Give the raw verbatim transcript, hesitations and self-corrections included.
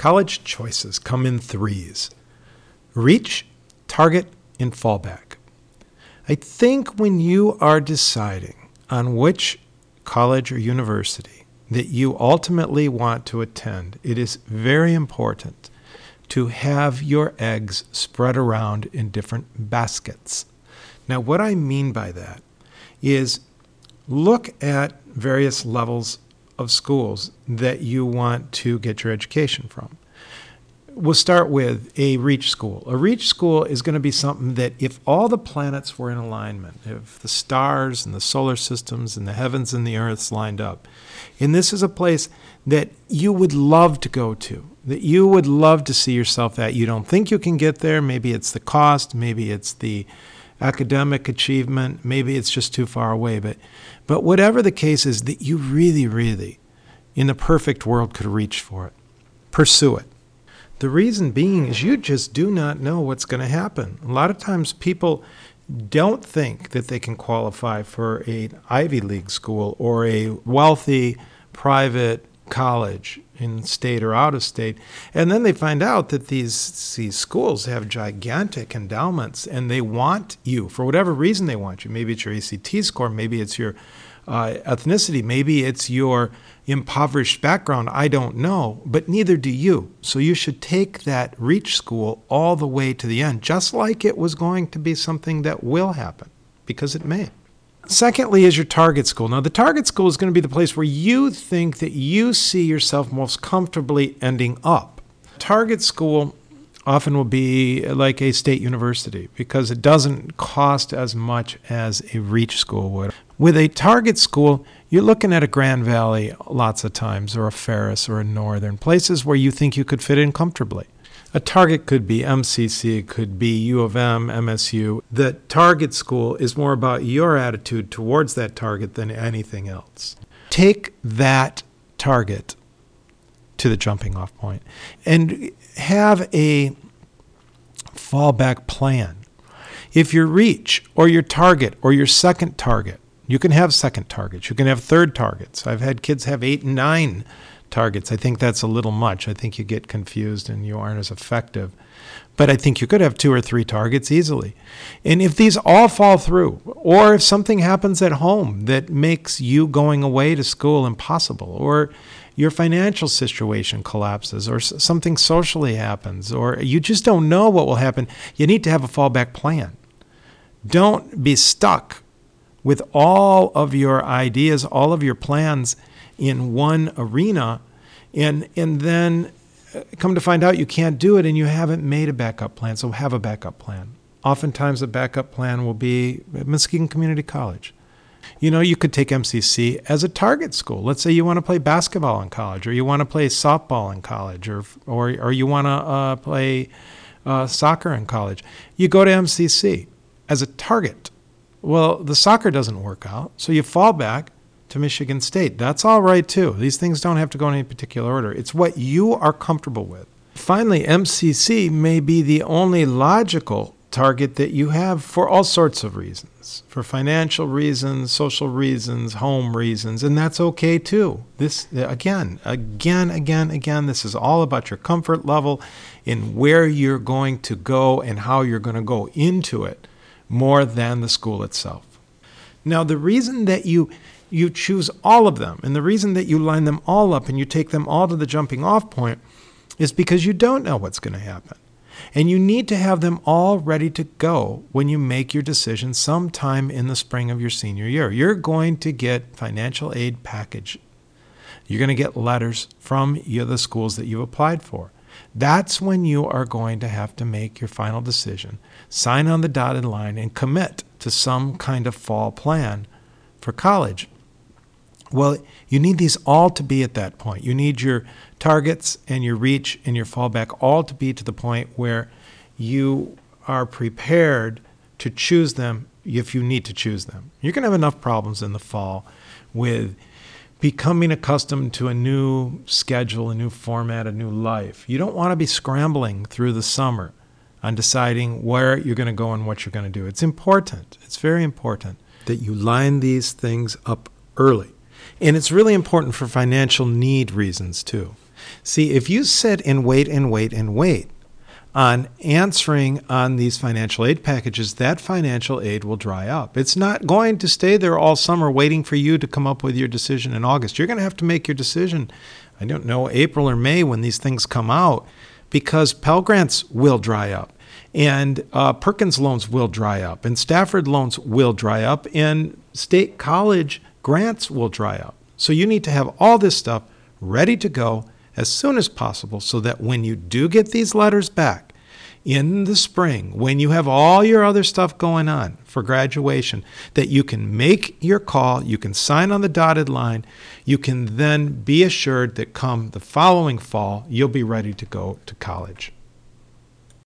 College choices come in threes: reach, target, and fallback. I think when you are deciding on which college or university that you ultimately want to attend, it is very important to have your eggs spread around in different baskets. Now, what I mean by that is look at various levels of schools that you want to get your education from. We'll start with a reach school. A reach school is going to be something that if all the planets were in alignment, if the stars and the solar systems and the heavens and the earths lined up, and this is a place that you would love to go to, that you would love to see yourself at. You don't think you can get there. Maybe it's the cost. Maybe it's the academic achievement. Maybe it's just too far away. But, but whatever the case is, that you really, really, in the perfect world, could reach for it. Pursue it. The reason being is you just do not know what's going to happen. A lot of times people don't think that they can qualify for an Ivy League school or a wealthy private college in state or out of state. And then they find out that these, these schools have gigantic endowments and they want you for whatever reason they want you. Maybe it's your A C T score, maybe it's your uh, ethnicity, maybe it's your impoverished background. I don't know, but neither do you. So you should take that reach school all the way to the end, just like it was going to be something that will happen, because it may. Secondly is your target school. Now, the target school is going to be the place where you think that you see yourself most comfortably ending up. Target school often will be like a state university because it doesn't cost as much as a reach school would. With a target school, you're looking at a Grand Valley lots of times, or a Ferris, or a Northern, places where you think you could fit in comfortably. A target could be M C C, it could be U of M, M S U. The target school is more about your attitude towards that target than anything else. Take that target to the jumping off point and have a fallback plan. If your reach or your target or your second target, you can have second targets, you can have third targets. I've had kids have eight and nine targets. I think that's a little much. I think you get confused and you aren't as effective. But I think you could have two or three targets easily. And if these all fall through, or if something happens at home that makes you going away to school impossible, or your financial situation collapses, or something socially happens, or you just don't know what will happen, you need to have a fallback plan. Don't be stuck with all of your ideas, all of your plans in one arena, and and then come to find out you can't do it and you haven't made a backup plan. So have a backup plan. Oftentimes a backup plan will be Muskegon Community College. You know, you could take M C C as a target school. Let's say you want to play basketball in college, or you want to play softball in college, or or, or you want to uh, play uh, soccer in college. You go to M C C as a target. Well, the soccer doesn't work out, so you fall back to Michigan State. That's all right, too. These things don't have to go in any particular order. It's what you are comfortable with. Finally, M C C may be the only logical target that you have for all sorts of reasons, for financial reasons, social reasons, home reasons, and that's okay, too. This, again, again, again, again, this is all about your comfort level in where you're going to go and how you're going to go into it, more than the school itself. Now, the reason that you you choose all of them, and the reason that you line them all up and you take them all to the jumping off point, is because you don't know what's going to happen. And you need to have them all ready to go when you make your decision sometime in the spring of your senior year. You're going to get financial aid package. You're going to get letters from the schools that you've applied for. That's when you are going to have to make your final decision, sign on the dotted line, and commit to some kind of fall plan for college. Well, you need these all to be at that point. You need your targets and your reach and your fallback all to be to the point where you are prepared to choose them if you need to choose them. You're going to have enough problems in the fall with becoming accustomed to a new schedule, a new format, a new life. You don't want to be scrambling through the summer on deciding where you're going to go and what you're going to do. It's important. It's very important that you line these things up early. And it's really important for financial need reasons, too. See, if you sit and wait and wait and wait on answering on these financial aid packages, that financial aid will dry up. It's not going to stay there all summer waiting for you to come up with your decision in August. You're going to have to make your decision, I don't know, April or May when these things come out, because Pell Grants will dry up, and uh, Perkins loans will dry up, and Stafford loans will dry up, and state college grants will dry up. So you need to have all this stuff ready to go as soon as possible, so that when you do get these letters back in the spring, when you have all your other stuff going on for graduation, that you can make your call, you can sign on the dotted line, you can then be assured that come the following fall, you'll be ready to go to college.